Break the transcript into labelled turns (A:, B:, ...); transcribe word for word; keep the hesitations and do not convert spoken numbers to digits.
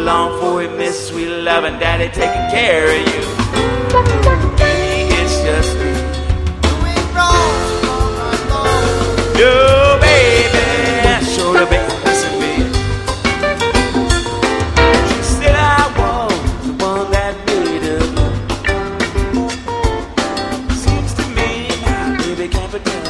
A: long for it, miss sweet love and daddy taking care of you. Maybe it's just me. No, baby, sure the baby missing me. She said I was the one that made her. Seems to me, baby can't pretend.